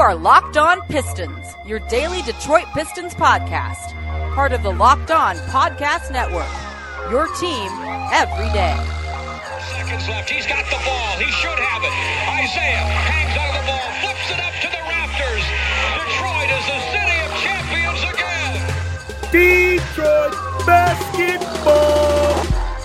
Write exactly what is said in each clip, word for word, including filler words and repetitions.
are Locked On Pistons, your daily Detroit Pistons podcast. Part of the Locked On Podcast Network, your team every day. Seconds left. He's got the ball. He should have it. Isaiah hangs on the ball, flips it up to the rafters. Detroit is the city of champions again. Detroit basketball.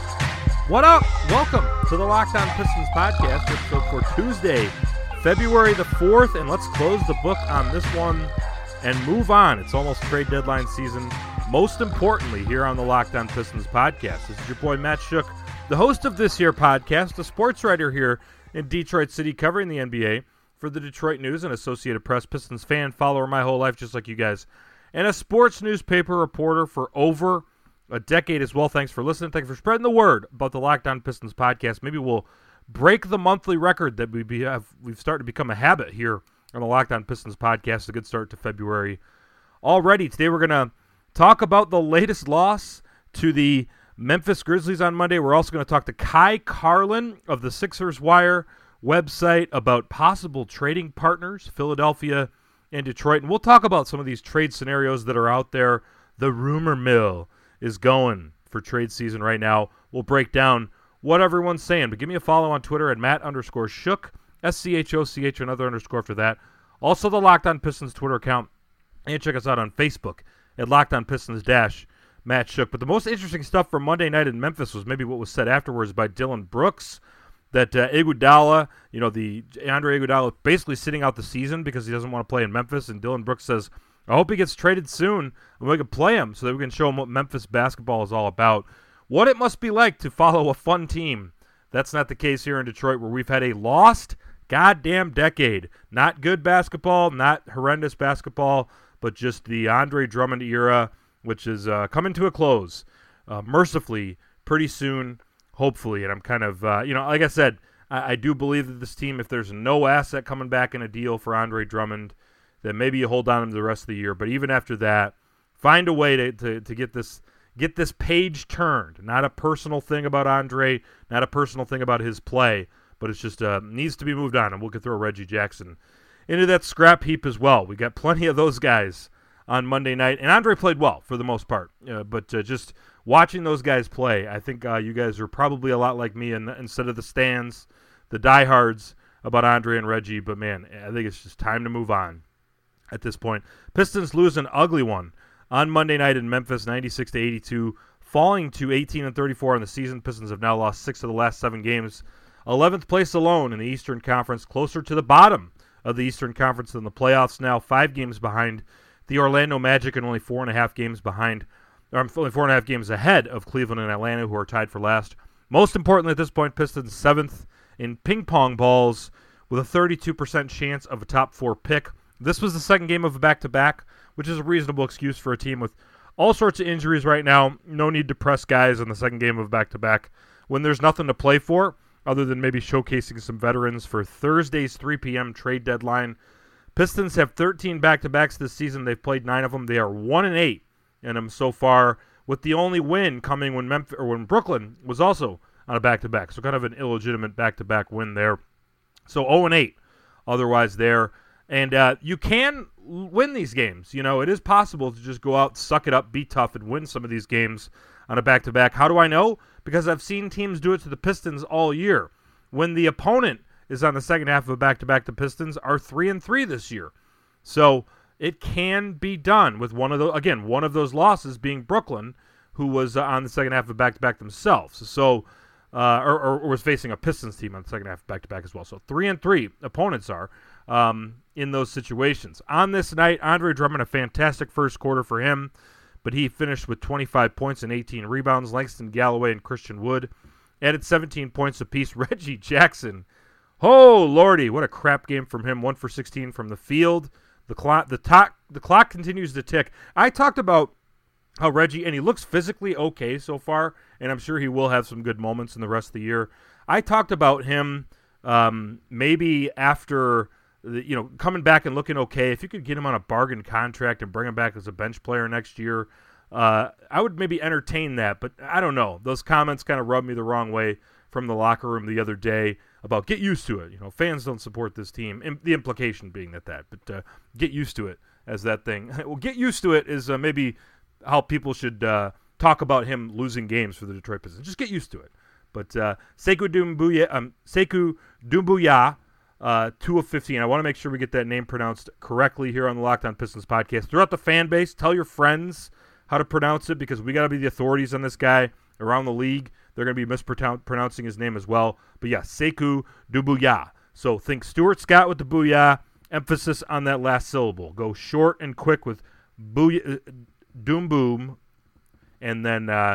What up? Welcome to the Locked On Pistons podcast, episode for Tuesday, February the fourth, and let's close the book on this one and move on. It's almost trade deadline season. Most importantly, here on the Locked On Pistons podcast, this is your boy Matt Shook, the host of this here podcast, a sports writer here in Detroit City covering the N B A for the Detroit News and Associated Press, Pistons fan, follower my whole life just like you guys, and a sports newspaper reporter for over a decade as well. Thanks for listening. Thanks for spreading the word about the Locked On Pistons podcast. Maybe we'll break the monthly record that we be, have, we've started to become a habit here on the Locked On Pistons podcast. A good start to February already. Today we're going to talk about the latest loss to the Memphis Grizzlies on Monday. We're also going to talk to Kai Carlin of the Sixers Wire website about possible trading partners, Philadelphia and Detroit. And we'll talk about some of these trade scenarios that are out there. The rumor mill is going for trade season right now. We'll break down what everyone's saying. But give me a follow on Twitter at Matt underscore Shook, S C H O C H, another underscore after that. Also the Locked On Pistons Twitter account. And check us out on Facebook at Locked On Pistons dash Matt Shook. But the most interesting stuff from Monday night in Memphis was maybe what was said afterwards by Dylan Brooks, that uh, Iguodala, you know, the Andre Iguodala basically sitting out the season because he doesn't want to play in Memphis. And Dylan Brooks says, I hope he gets traded soon and we can play him so that we can show him what Memphis basketball is all about. What it must be like to follow a fun team. That's not the case here in Detroit, where we've had a lost goddamn decade. Not good basketball, not horrendous basketball, but just the Andre Drummond era, which is uh, coming to a close, uh, mercifully, pretty soon, hopefully. And I'm kind of, uh, you know, like I said, I, I do believe that this team, if there's no asset coming back in a deal for Andre Drummond, then maybe you hold on to him the rest of the year. But even after that, find a way to, to, to get this get this page turned. Not a personal thing about Andre, not a personal thing about his play, but it's just uh, needs to be moved on. And we'll get throw Reggie Jackson into that scrap heap as well. We got plenty of those guys on Monday night. And Andre played well for the most part. Uh, but uh, just watching those guys play, I think uh, you guys are probably a lot like me in, instead of the stands, the diehards about Andre and Reggie. But, man, I think it's just time to move on at this point. Pistons lose an ugly one on Monday night in Memphis, ninety-six to eighty-two, falling to eighteen and thirty-four on the season. Pistons have now lost six of the last seven games. eleventh place alone in the Eastern Conference, closer to the bottom of the Eastern Conference than the playoffs now, five games behind the Orlando Magic and only four and a half games behind, or only four and a half games ahead of Cleveland and Atlanta, who are tied for last. Most importantly at this point, Pistons seventh in ping pong balls with a thirty-two percent chance of a top four pick. This was the second game of a back-to-back, which is a reasonable excuse for a team with all sorts of injuries right now. No need to press guys in the second game of back-to-back when there's nothing to play for other than maybe showcasing some veterans for Thursday's three p.m. trade deadline. Pistons have thirteen back-to-backs this season. They've played nine of them. They are one and eight in them so far, with the only win coming when Memphis or when Brooklyn was also on a back-to-back. So kind of an illegitimate back-to-back win there. So oh and eight otherwise there. And uh, you can win these games. You know, it is possible to just go out, suck it up, be tough, and win some of these games on a back-to-back. How do I know? Because I've seen teams do it to the Pistons all year. When the opponent is on the second half of a back-to-back, the Pistons are three and three this year. So it can be done with one of those, again, one of those losses being Brooklyn, who was uh, on the second half of back-to-back themselves. So, uh, or, or, or was facing a Pistons team on the second half of back-to-back as well. So three and three opponents are. Um, in those situations. On this night, Andre Drummond, a fantastic first quarter for him, but he finished with twenty-five points and eighteen rebounds. Langston Galloway and Christian Wood added seventeen points apiece. Reggie Jackson, oh lordy, what a crap game from him. One for sixteen from the field. The clock, the, to- the clock continues to tick. I talked about how Reggie, and he looks physically okay so far, and I'm sure he will have some good moments in the rest of the year. I talked about him um, maybe after... You know, coming back and looking okay. If you could get him on a bargain contract and bring him back as a bench player next year, uh, I would maybe entertain that. But I don't know. Those comments kind of rubbed me the wrong way from the locker room the other day. about get used to it. You know, fans don't support this team. Im- the implication being that that, but uh, get used to it as that thing. Well, get used to it is uh, maybe how people should uh, talk about him losing games for the Detroit Pistons. Just get used to it. But uh, Sekou Doumbouya, um, Sekou Doumbouya, uh, two of fifteen. I want to make sure we get that name pronounced correctly here on the Locked On Pistons podcast. Throughout the fan base, tell your friends how to pronounce it, because we got to be the authorities on this guy around the league. They're going to be mispronouncing his name as well. But yeah, Sekou Doumbouya. So think Stuart Scott with the Booyah. Emphasis on that last syllable. Go short and quick with Booyah, uh, Doom Boom, and then uh,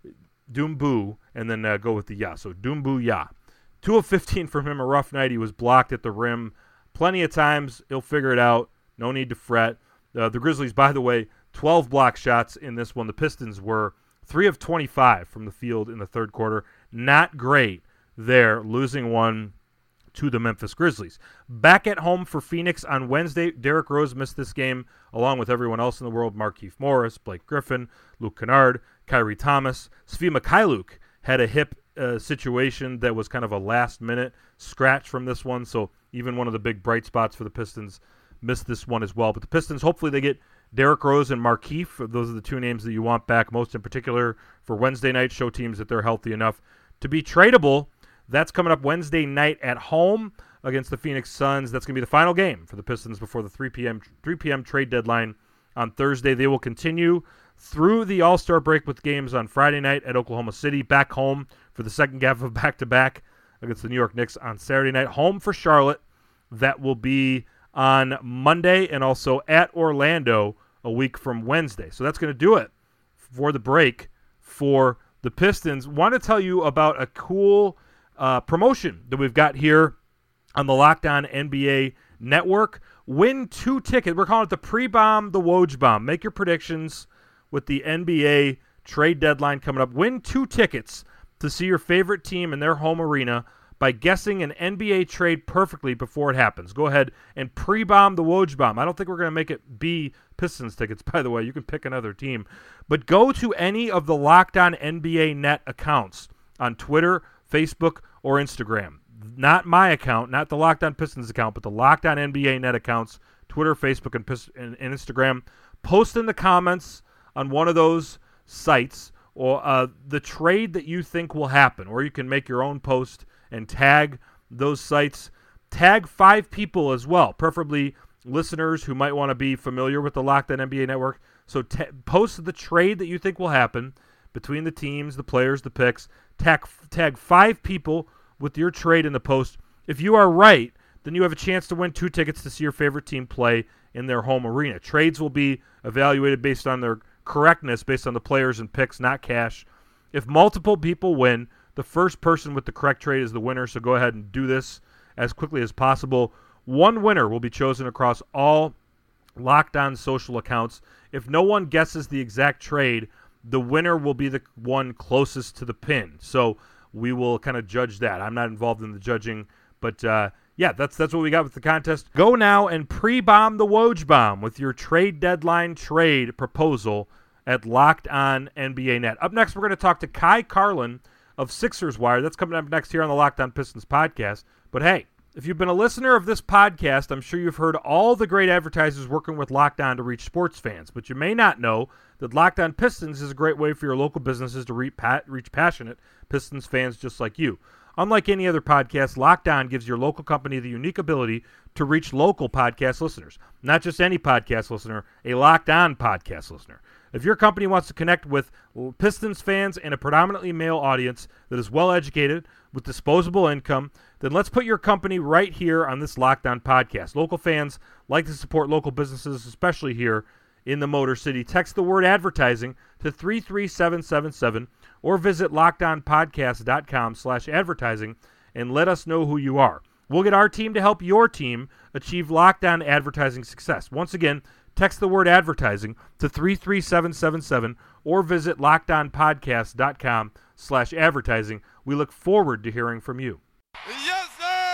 Doom Boo, and then uh, go with the Ya. So Doumbouya. two of fifteen from him, a rough night. He was blocked at the rim plenty of times. He'll figure it out. No need to fret. Uh, the Grizzlies, by the way, twelve block shots in this one. The Pistons were three of twenty-five from the field in the third quarter. Not great there, losing one to the Memphis Grizzlies. Back at home for Phoenix on Wednesday, Derrick Rose missed this game along with everyone else in the world. Markieff Morris, Blake Griffin, Luke Kennard, Kyrie Thomas. Svi Mykhailiuk had a hip uh, situation that was kind of a last-minute scratch from this one, so even one of the big bright spots for the Pistons missed this one as well. But the Pistons, hopefully they get Derrick Rose and Markieff. Those are the two names that you want back most in particular for Wednesday night. Show teams that they're healthy enough to be tradable. That's coming up Wednesday night at home against the Phoenix Suns. That's going to be the final game for the Pistons before the three p.m. three p.m. trade deadline on Thursday. They will continue through the All-Star break with games on Friday night at Oklahoma City, back home for the second half of back-to-back against the New York Knicks on Saturday night, home for Charlotte. That will be on Monday, and also at Orlando a week from Wednesday. So that's going to do it for the break for the Pistons. Want to tell you about a cool uh, promotion that we've got here on the Locked On N B A Network. Win two tickets. We're calling it the pre-bomb, the Woj bomb. Make your predictions with the N B A trade deadline coming up. Win two tickets to see your favorite team in their home arena by guessing an N B A trade perfectly before it happens. Go ahead and pre-bomb the Woj bomb. I don't think we're going to make it be Pistons tickets, by the way. You can pick another team. But go to any of the Locked On N B A Net accounts on Twitter, Facebook, or Instagram. Not my account, not the Locked On Pistons account, but the Locked On N B A Net accounts, Twitter, Facebook, and, Pist- and, and Instagram. Post in the comments on one of those sites or uh, the trade that you think will happen, or you can make your own post and tag those sites. Tag five people as well, preferably listeners who might want to be familiar with the Locked On N B A Network. So t- post the trade that you think will happen between the teams, the players, the picks. Tag, tag five people with your trade in the post. If you are right, then you have a chance to win two tickets to see your favorite team play in their home arena. Trades will be evaluated based on their correctness, based on the players and picks, not cash. If multiple people win, the first person with the correct trade is the winner, so go ahead and do this as quickly as possible. One winner will be chosen across all Locked On social accounts. If no one guesses the exact trade, the winner will be the one closest to the pin. So we will kind of judge that. I'm not involved in the judging, but uh, yeah, that's that's what we got with the contest. Go now and pre-bomb the Woj bomb with your trade deadline trade proposal at Locked On N B A Net. Up next, we're going to talk to Ky Carlin of Sixers Wire. That's coming up next here on the Locked On Pistons podcast. But hey, if you've been a listener of this podcast, I'm sure you've heard all the great advertisers working with Locked On to reach sports fans. But you may not know that Locked On Pistons is a great way for your local businesses to reach passionate Pistons fans just like you. Unlike any other podcast, Locked On gives your local company the unique ability to reach local podcast listeners. Not just any podcast listener, a Locked On podcast listener. If your company wants to connect with Pistons fans and a predominantly male audience that is well-educated with disposable income, then let's put your company right here on this Locked On podcast. Local fans like to support local businesses, especially here in the Motor City. Text the word advertising to three three seven seven seven or visit lockedonpodcast.com slash advertising and let us know who you are. We'll get our team to help your team achieve Locked On advertising success. Once again, text the word advertising to three three seven seven seven or visit lockedonpodcast.com slash advertising. We look forward to hearing from you. Yes,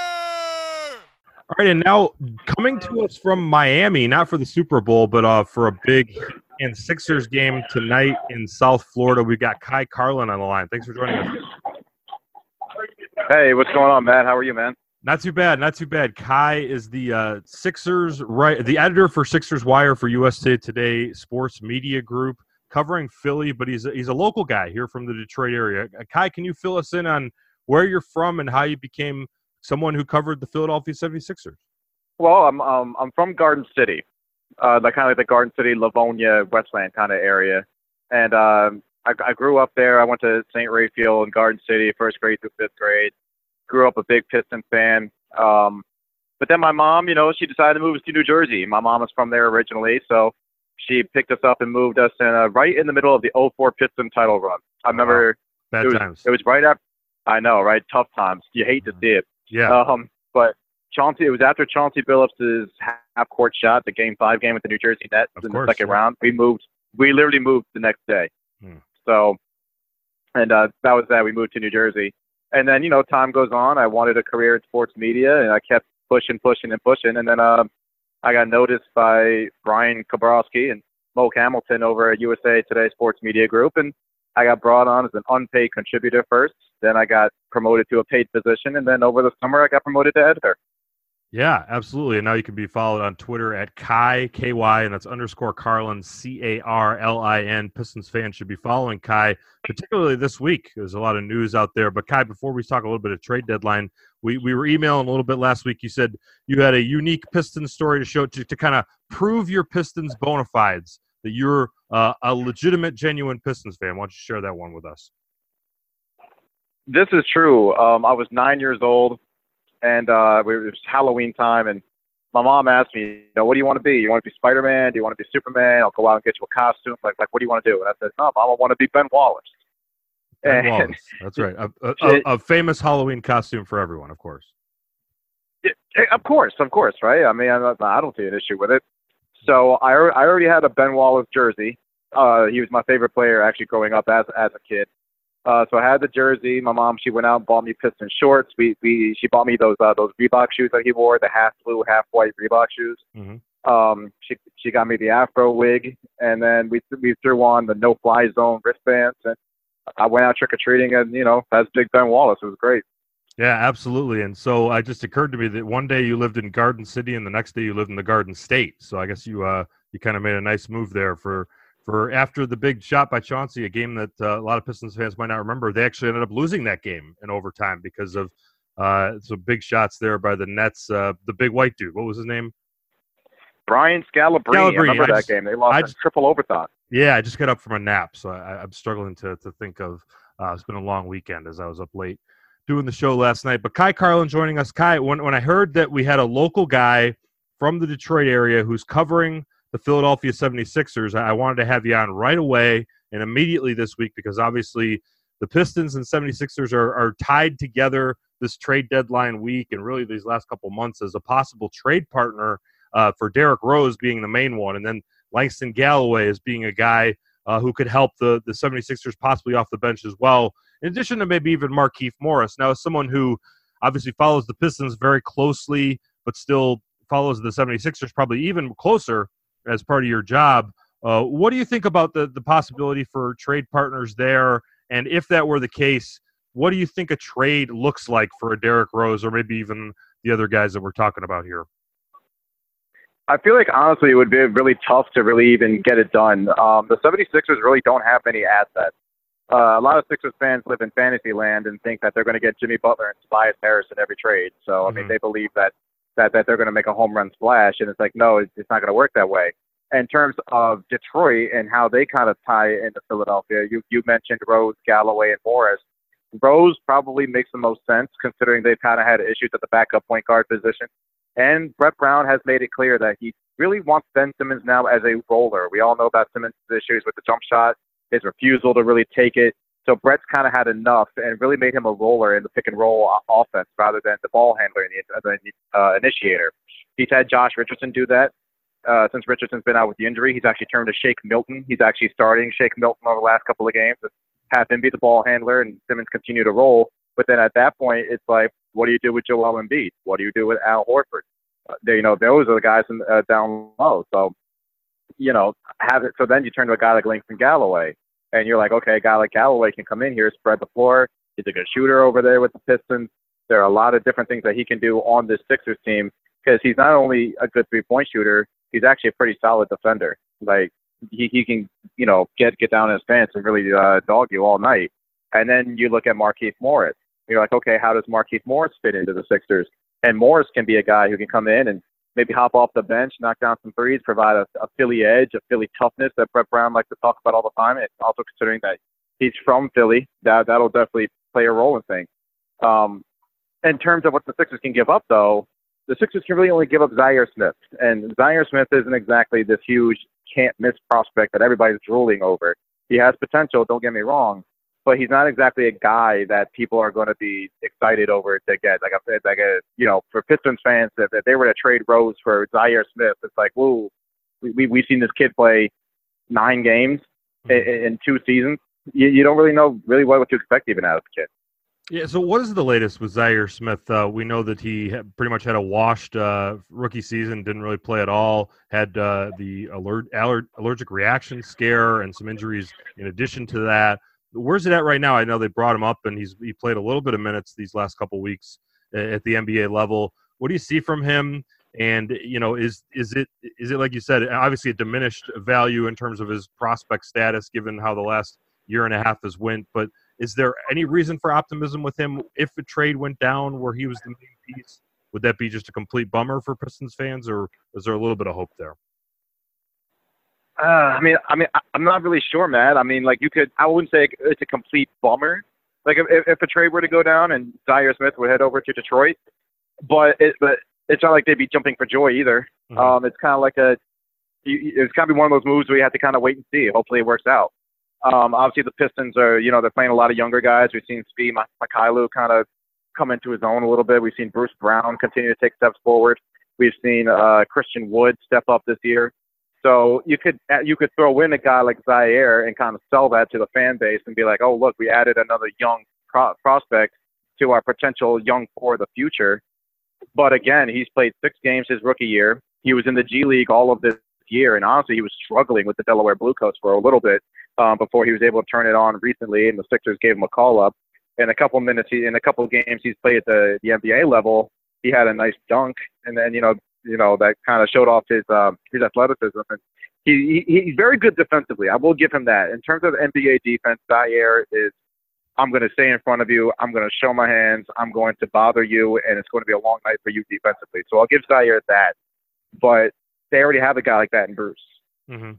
sir! All right, and now coming to us from Miami, not for the Super Bowl, but uh, for a big and Sixers game tonight in South Florida, we've got Ky Carlin on the line. Thanks for joining us. Hey, what's going on, Matt? How are you, man? Not too bad, not too bad. Kai is the uh, Sixers right, the editor for Sixers Wire for U S A Today Sports Media Group, covering Philly, but he's a, he's a local guy here from the Detroit area. Uh, Kai, can you fill us in on where you're from and how you became someone who covered the Philadelphia seventy-sixers? Well, I'm um, I'm from Garden City, uh, like kind of like the Garden City, Livonia, Westland kind of area, and um, I, I grew up there. I went to Saint Raphael in Garden City, first grade through fifth grade. Grew up a big Pistons fan. Um, but then my mom, you know, she decided to move us to New Jersey. My mom was from there originally, so she picked us up and moved us in uh, right in the middle of the oh four Pistons title run. I remember Bad it was, times. It was right after. I know, right? Tough times. You hate to see it. Yeah. Um, but Chauncey, it was after Chauncey Billups' half-court shot, the Game Five game with the New Jersey Nets Of in course, the second yeah. round. We moved. We literally moved the next day. Hmm. So, and uh, that was that. We moved to New Jersey. And then, you know, time goes on. I wanted a career in sports media, and I kept pushing, pushing, and pushing. And then uh, I got noticed by Brian Kabrowski and Mo Hamilton over at U S A Today Sports Media Group, and I got brought on as an unpaid contributor first. Then I got promoted to a paid position, and then over the summer I got promoted to editor. Yeah, absolutely. And now you can be followed on Twitter at Kai, K Y, and that's underscore Carlin, C A R L I N. Pistons fans should be following Kai, particularly this week. There's a lot of news out there. But Kai, before we talk a little bit of trade deadline, we, we were emailing a little bit last week. You said you had a unique Pistons story to show to, to kind of prove your Pistons bona fides, that you're uh, a legitimate, genuine Pistons fan. Why don't you share that one with us? This is true. Um, I was nine years old. And uh, it was Halloween time, and my mom asked me, you know, what do you want to be? You want to be Spider-Man? Do you want to be Superman? I'll go out and get you a costume. Like, like, what do you want to do? And I said, no, Mom, I want to be Ben Wallace. Ben and, Wallace. That's right. A, a, a, a famous Halloween costume for everyone, of course. It, it, of course, of course, right? I mean, I, I don't see an issue with it. So I, I already had a Ben Wallace jersey. Uh, he was my favorite player, actually, growing up as as a kid. Uh, so I had the jersey. My mom, she went out and bought me Piston shorts. We, we, she bought me those, uh, those Reebok shoes that he wore, the half blue, half white Reebok shoes. Mm-hmm. Um, she, she got me the Afro wig, and then we, we threw on the no fly zone wristbands, and I went out trick or treating, and you know, as Big Ben Wallace. It was great. Yeah, absolutely. And so it just occurred to me that one day you lived in Garden City, and the next day you lived in the Garden State. So I guess you, uh, you kind of made a nice move there for. For after the big shot by Chauncey, a game that uh, a lot of Pistons fans might not remember, they actually ended up losing that game in overtime because of uh, some big shots there by the Nets. Uh, the big white dude, what was his name? Brian Scalabrine. Scalabrine. I remember I that just, game. They lost I in just, triple overtime. Yeah, I just got up from a nap, so I, I'm struggling to to think of. Uh, it's been a long weekend as I was up late doing the show last night. But Kai Carlin joining us. Kai, when when I heard that we had a local guy from the Detroit area who's covering the Philadelphia seventy-sixers, I wanted to have you on right away and immediately this week because obviously the Pistons and seventy-sixers are, are tied together this trade deadline week and really these last couple months as a possible trade partner uh, for Derrick Rose being the main one, and then Langston Galloway as being a guy uh, who could help the, the seventy-sixers possibly off the bench as well, in addition to maybe even Markieff Morris. Now, as someone who obviously follows the Pistons very closely but still follows the seventy-sixers probably even closer as part of your job. Uh, what do you think about the, the possibility for trade partners there? And if that were the case, what do you think a trade looks like for a Derrick Rose or maybe even the other guys that we're talking about here? I feel like, honestly, it would be really tough to really even get it done. Um, the seventy-sixers really don't have any assets. Uh, a lot of Sixers fans live in fantasy land and think that they're going to get Jimmy Butler and Tobias Harris in every trade. So, I mean, Mm-hmm. they believe that that, that they're going to make a home run splash, and it's like, no, it's, it's not going to work that way. In terms of Detroit and how they kind of tie into Philadelphia, you, you mentioned Rose, Galloway, and Morris. Rose probably makes the most sense considering they've kind of had issues at the backup point guard position. And Brett Brown has made it clear that he really wants Ben Simmons now as a roller. We all know about Simmons' issues with the jump shot, his refusal to really take it. So Brett's kind of had enough and really made him a roller in the pick and roll offense rather than the ball handler and the, the uh, initiator. He's had Josh Richardson do that. Uh, since Richardson's been out with the injury, he's actually turned to Shake Milton. He's actually starting Shake Milton over the last couple of games. Have him be the ball handler and Simmons continue to roll. But then at that point, it's like, what do you do with Joel Embiid? What do you do with Al Horford? Uh, they, you know, those are the guys in, uh, down low. So, you know, have it. So then you turn to a guy like Langston Galloway. And you're like, okay, a guy like Galloway can come in here, spread the floor. He's a good shooter over there with the Pistons. There are a lot of different things that he can do on this Sixers team because he's not only a good three-point shooter, he's actually a pretty solid defender. Like, he, he can, you know, get get down in his pants and really uh, dog you all night. And then you look at Markieff Morris. You're like, okay, how does Markieff Morris fit into the Sixers? And Morris can be a guy who can come in and maybe hop off the bench, knock down some threes, provide a, a Philly edge, a Philly toughness that Brett Brown likes to talk about all the time. And also considering that he's from Philly, that, that'll definitely play a role in things. Um, in terms of what the Sixers can give up, though, the Sixers can really only give up Zaire Smith. And Zaire Smith isn't exactly this huge can't-miss prospect that everybody's drooling over. He has potential, don't get me wrong, but he's not exactly a guy that people are going to be excited over to get. Like I said, like a, you know, for Pistons fans, if, if they were to trade Rose for Zaire Smith, it's like, whoa, we, we, we've seen this kid play nine games mm-hmm. in, in two seasons. You, you don't really know really what, what to expect even out of the kid. Yeah, so what is the latest with Zaire Smith? Uh, we know that he had pretty much had a washed uh, rookie season, didn't really play at all, had uh, the alert, aller, allergic reaction scare and some injuries in addition to that. Where's it at right now? I know they brought him up, and he's he played a little bit of minutes these last couple weeks at the N B A level. What do you see from him? And, you know, is is it is it like you said, obviously a diminished value in terms of his prospect status given how the last year and a half has went, but is there any reason for optimism with him if a trade went down where he was the main piece? Would that be just a complete bummer for Pistons fans, or is there a little bit of hope there? Uh, I mean, I mean, I'm not really sure, Matt. I mean, like you could, I wouldn't say it's a complete bummer. Like if, if a trade were to go down and Zaire Smith would head over to Detroit, but it, but it's not like they'd be jumping for joy either. Mm-hmm. Um, it's kind of like a, it's kind of be one of those moves where you have to kind of wait and see. Hopefully it works out. Um, obviously the Pistons are, you know, they're playing a lot of younger guys. We've seen Svi Mykhailiuk kind of come into his own a little bit. We've seen Bruce Brown continue to take steps forward. We've seen uh, Christian Wood step up this year. So you could you could throw in a guy like Zaire and kind of sell that to the fan base and be like, oh, look, we added another young pro- prospect to our potential young for the future. But again, he's played six games his rookie year. He was in the G League all of this year, and honestly, he was struggling with the Delaware Bluecoats for a little bit um, before he was able to turn it on recently, and the Sixers gave him a call up. In a couple minutes, he, in a couple of games he's played at the, the N B A level, he had a nice dunk, and then you know, you know that kind of showed off his um, his athleticism. And he, he he's very good defensively. I will give him that. In terms of N B A defense, Zaire is. I'm going to stay in front of you. I'm going to show my hands. I'm going to bother you, and it's going to be a long night for you defensively. So I'll give Zaire that. But they already have a guy like that in Bruce. Mm-hmm.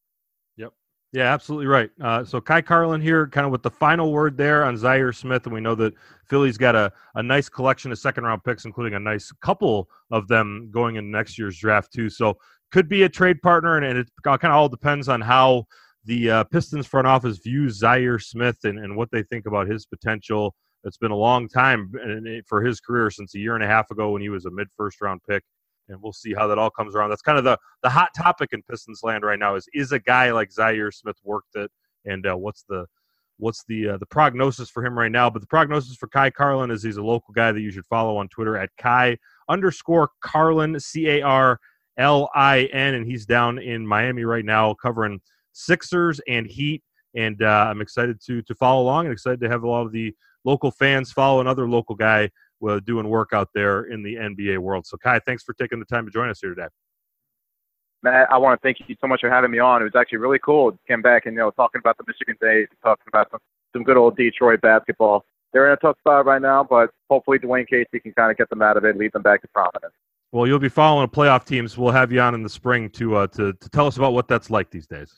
Yep. Yeah, absolutely right. Uh, so Kai Carlin here, kind of with the final word there on Zaire Smith, and we know that Philly's got a, a nice collection of second-round picks, including a nice couple of them going in next year's draft too. So could be a trade partner, and, and it kind of all depends on how the uh, Pistons front office views Zaire Smith and, and what they think about his potential. It's been a long time for his career, since a year and a half ago when he was a mid-first round pick. And we'll see how that all comes around. That's kind of the, the hot topic in Pistons land right now is, is a guy like Zaire Smith worth it? And uh, what's the what's the uh, the prognosis for him right now? But the prognosis for Kai Carlin is he's a local guy that you should follow on Twitter at Kai underscore Carlin, C A R L I N. And he's down in Miami right now covering Sixers and Heat. And uh, I'm excited to to follow along and excited to have a lot of the local fans follow another local guy Well, doing work out there in the N B A world. So, Kai, thanks for taking the time to join us here today. Matt, I want to thank you so much for having me on. It was actually really cool. Came back and, you know, talking about the Michigan days, talking about some, some good old Detroit basketball. They're in a tough spot right now, but hopefully Dwayne Casey can kind of get them out of it, lead them back to prominence. Well, you'll be following a playoff teams. We'll have you on in the spring to uh, to to tell us about what that's like these days.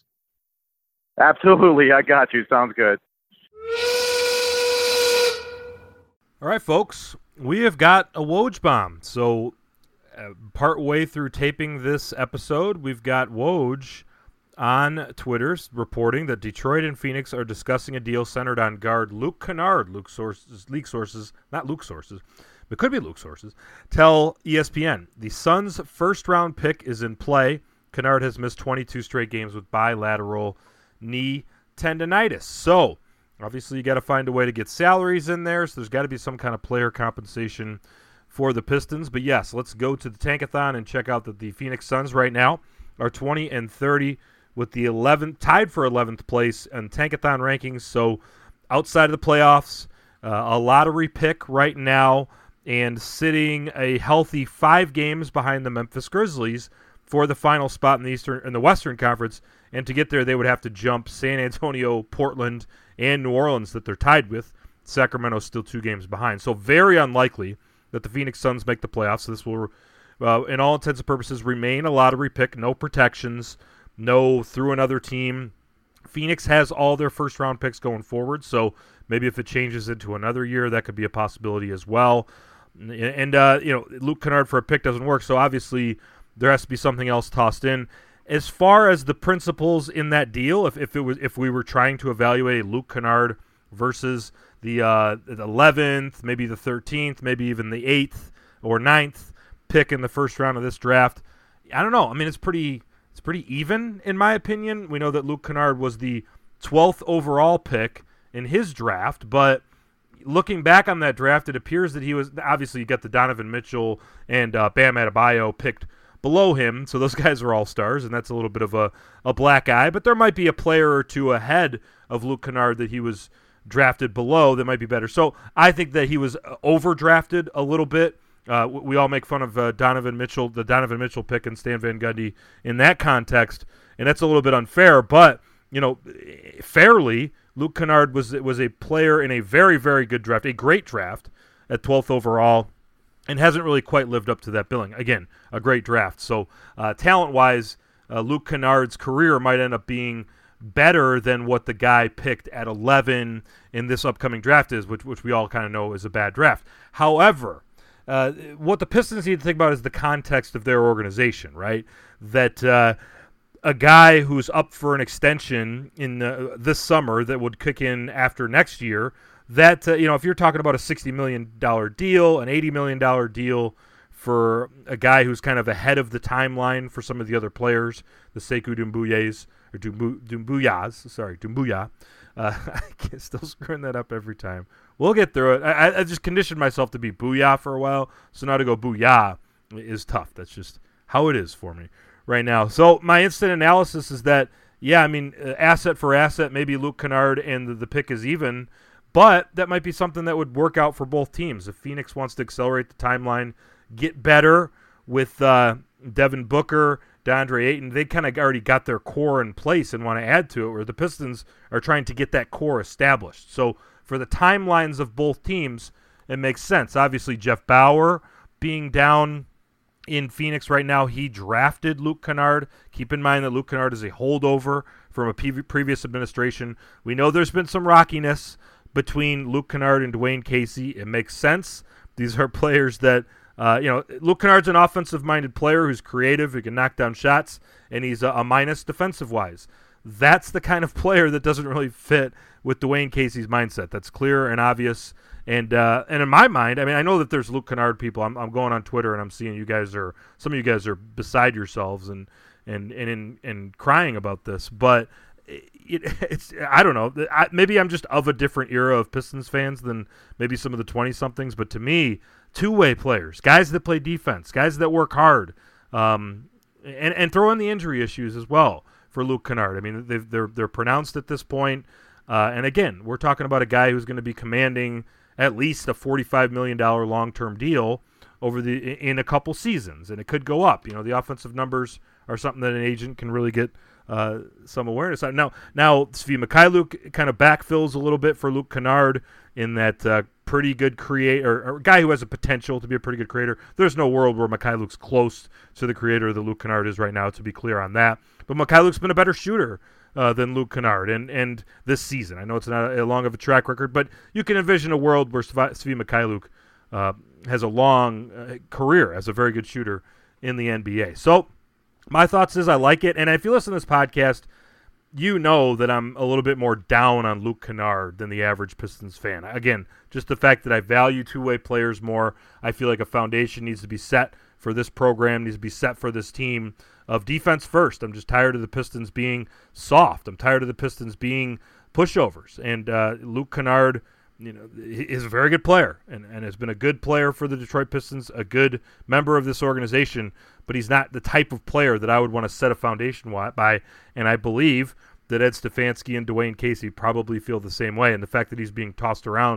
Absolutely. I got you. Sounds good. All right, folks. We have got a Woj bomb. So, uh, part way through taping this episode, we've got Woj on Twitter reporting that Detroit and Phoenix are discussing a deal centered on guard Luke Kennard. Luke sources, leak sources, not Luke sources, but could be Luke sources, tell E S P N. The Suns' first-round pick is in play. Kennard has missed twenty-two straight games with bilateral knee tendonitis. So, obviously, you got to find a way to get salaries in there, so there's got to be some kind of player compensation for the Pistons. But yes, let's go to the Tankathon and check out that the Phoenix Suns right now are twenty and thirty with the eleventh, tied for eleventh place in Tankathon rankings. So outside of the playoffs, uh, a lottery pick right now and sitting a healthy five games behind the Memphis Grizzlies for the final spot in the Eastern in the Western Conference. And to get there, they would have to jump San Antonio, Portland, and New Orleans that they're tied with. Sacramento's still two games behind. So very unlikely that the Phoenix Suns make the playoffs. So this will, uh, in all intents and purposes, remain a lottery pick. No protections, no through another team. Phoenix has all their first-round picks going forward, so maybe if it changes into another year, that could be a possibility as well. And, uh, you know, Luke Kennard for a pick doesn't work, so obviously there has to be something else tossed in. As far as the principles in that deal, if, if it was if we were trying to evaluate Luke Kennard versus the, uh, the eleventh, maybe the thirteenth, maybe even the eighth or ninth pick in the first round of this draft, I don't know. I mean, it's pretty it's pretty even in my opinion. We know that Luke Kennard was the twelfth overall pick in his draft, but looking back on that draft, it appears that he was obviously you got the Donovan Mitchell and uh, Bam Adebayo picked below him, so those guys are all stars, and that's a little bit of a, a black eye, but there might be a player or two ahead of Luke Kennard that he was drafted below that might be better. So I think that he was overdrafted a little bit. Uh, we all make fun of uh, Donovan Mitchell, the Donovan Mitchell pick and Stan Van Gundy in that context, and that's a little bit unfair, but, you know, fairly, Luke Kennard was, was a player in a very, very good draft, a great draft at twelfth overall, and hasn't really quite lived up to that billing. Again, a great draft. So uh, talent-wise, uh, Luke Kennard's career might end up being better than what the guy picked at eleven in this upcoming draft is, which which we all kind of know is a bad draft. However, uh, what the Pistons need to think about is the context of their organization, right? That uh, a guy who's up for an extension in uh, this summer that would kick in after next year, that, uh, you know, if you're talking about a sixty million dollars deal, an eighty million dollars deal for a guy who's kind of ahead of the timeline for some of the other players, the Sekou Doumbouya's, or Doumbouya's, sorry, Doumbouya. Uh, I can still screwing that up every time. We'll get through it. I, I just conditioned myself to be Booyah for a while, so now to go Booyah is tough. That's just how it is for me right now. So my instant analysis is that, yeah, I mean, uh, asset for asset, maybe Luke Kennard and the, the pick is even, but that might be something that would work out for both teams. If Phoenix wants to accelerate the timeline, get better with uh, Devin Booker, DeAndre Ayton, they kind of already got their core in place and want to add to it, where the Pistons are trying to get that core established. So for the timelines of both teams, it makes sense. Obviously, Jeff Bauer being down in Phoenix right now, he drafted Luke Kennard. Keep in mind that Luke Kennard is a holdover from a previous administration. We know there's been some rockiness between Luke Kennard and Dwayne Casey. It makes sense. These are players that, uh, you know, Luke Kennard's an offensive-minded player who's creative, who can knock down shots, and he's a, a minus defensive-wise. That's the kind of player that doesn't really fit with Dwayne Casey's mindset. That's clear and obvious. And uh, and in my mind, I mean, I know that there's Luke Kennard people. I'm I'm going on Twitter and I'm seeing you guys are some of you guys are beside yourselves and and and and, and crying about this, but. It, it's I don't know. I, maybe I'm just of a different era of Pistons fans than maybe some of the twenty-somethings. But to me, two-way players, guys that play defense, guys that work hard, um, and and throw in the injury issues as well for Luke Kennard. I mean, they've, they're they're pronounced at this point. Uh, and again, we're talking about a guy who's going to be commanding at least a forty-five million dollars long-term deal over the in a couple seasons, and it could go up. You know, the offensive numbers are something that an agent can really get Uh, some awareness. Now, now Svi Mykhailiuk kind of backfills a little bit for Luke Kennard in that uh, pretty good creator, or, or guy who has a potential to be a pretty good creator. There's no world where Mykhailiuk's close to the creator that Luke Kennard is right now, to be clear on that. But Mykhailiuk's been a better shooter uh, than Luke Kennard, and and this season. I know it's not a long of a track record, but you can envision a world where Svi, Svi Mykhailiuk uh, has a long uh, career as a very good shooter in the N B A. So, my thoughts is I like it, and if you listen to this podcast, you know that I'm a little bit more down on Luke Kennard than the average Pistons fan. Again, just the fact that I value two-way players more. I feel like a foundation needs to be set for this program, needs to be set for this team of defense first. I'm just tired of the Pistons being soft. I'm tired of the Pistons being pushovers, and uh, Luke Kennard, you know, is a very good player and, and has been a good player for the Detroit Pistons, a good member of this organization, but he's not the type of player that I would want to set a foundation by, and I believe that Ed Stefanski and Dwayne Casey probably feel the same way, and the fact that he's being tossed around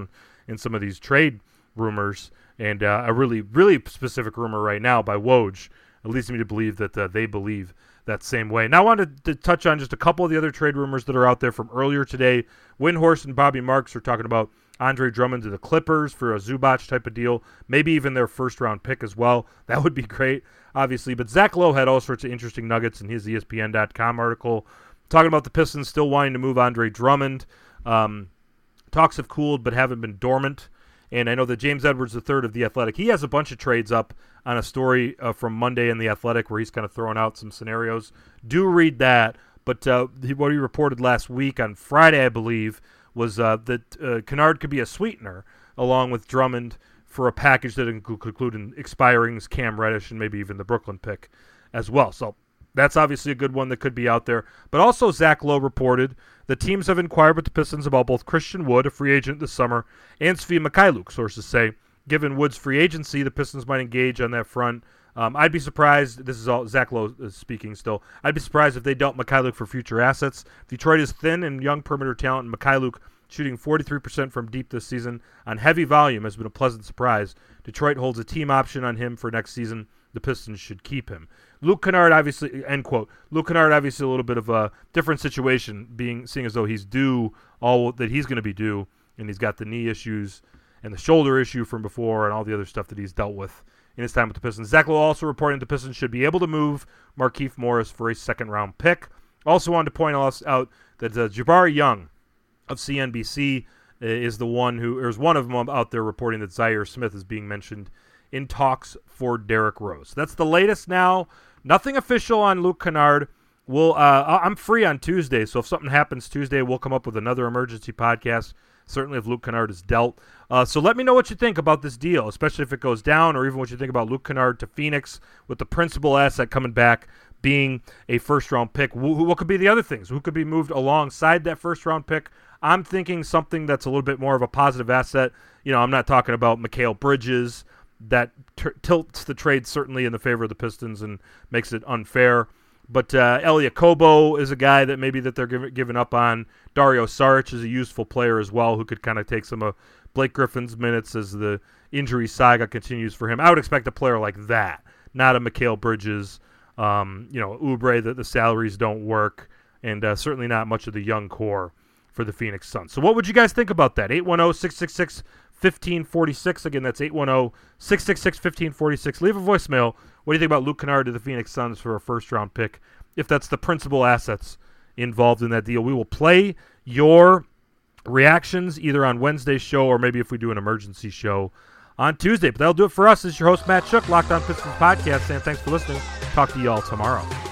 in some of these trade rumors. And uh, a really, really specific rumor right now by Woj leads me to believe that uh, they believe that same way. Now I wanted to touch on just a couple of the other trade rumors that are out there from earlier today. Windhorst and Bobby Marks are talking about Andre Drummond to the Clippers for a Zubac type of deal, maybe even their first-round pick as well. That would be great, obviously. But Zach Lowe had all sorts of interesting nuggets in his E S P N dot com article talking about the Pistons still wanting to move Andre Drummond. Um, talks have cooled but haven't been dormant. And I know that James Edwards the third of The Athletic, he has a bunch of trades up on a story uh, from Monday in The Athletic where he's kind of throwing out some scenarios. Do read that. But uh, he, what he reported last week on Friday, I believe, was uh, that uh, Kennard could be a sweetener along with Drummond for a package that included expiring Cam Reddish and maybe even the Brooklyn pick as well. So that's obviously a good one that could be out there. But also Zach Lowe reported the teams have inquired with the Pistons about both Christian Wood, a free agent this summer, and Svi Mikhailuk, sources say. Given Wood's free agency, the Pistons might engage on that front. Um, I'd be surprised, this is all Zach Lowe speaking still, I'd be surprised if they dealt Mikhailuk for future assets. Detroit is thin in young perimeter talent, and Mikhailuk, shooting forty-three percent from deep this season on heavy volume, has been a pleasant surprise. Detroit holds a team option on him for next season. The Pistons should keep him. Luke Kennard, obviously, end quote. Luke Kennard, obviously, a little bit of a different situation, being seeing as though he's due all that he's going to be due, and he's got the knee issues and the shoulder issue from before and all the other stuff that he's dealt with in his time with the Pistons. Zach Lowe also reporting the Pistons should be able to move Markieff Morris for a second-round pick. Also wanted to point out that uh, Jabari Young of C N B C is the one who, or is one of them out there reporting that Zaire Smith is being mentioned in talks for Derrick Rose. That's the latest now. Nothing official on Luke Kennard. We'll, uh, I'm free on Tuesday, so if something happens Tuesday, we'll come up with another emergency podcast, certainly if Luke Kennard is dealt. Uh, so let me know what you think about this deal, especially if it goes down, or even what you think about Luke Kennard to Phoenix with the principal asset coming back being a first-round pick. Who, what could be the other things? Who could be moved alongside that first-round pick? I'm thinking something that's a little bit more of a positive asset. You know, I'm not talking about Mikal Bridges. That t- tilts the trade certainly in the favor of the Pistons and makes it unfair. But uh, Elie Okobo is a guy that maybe that they're give, giving up on. Dario Saric is a useful player as well who could kind of take some of Blake Griffin's minutes as the injury saga continues for him. I would expect a player like that, not a Mikal Bridges. Um, you know, Oubre, that the salaries don't work, and uh, certainly not much of the young core for the Phoenix Suns. So what would you guys think about that? eight one zero, six six six, one five four six. Again, that's eight one zero, six six six, one five four six. Leave a voicemail. What do you think about Luke Kennard to the Phoenix Suns for a first-round pick, if that's the principal assets involved in that deal? We will play your reactions either on Wednesday's show or maybe if we do an emergency show on Tuesday. But that'll do it for us. This is your host, Matt Shook, Locked On Pistons Podcast, saying thanks for listening. Talk to you all tomorrow.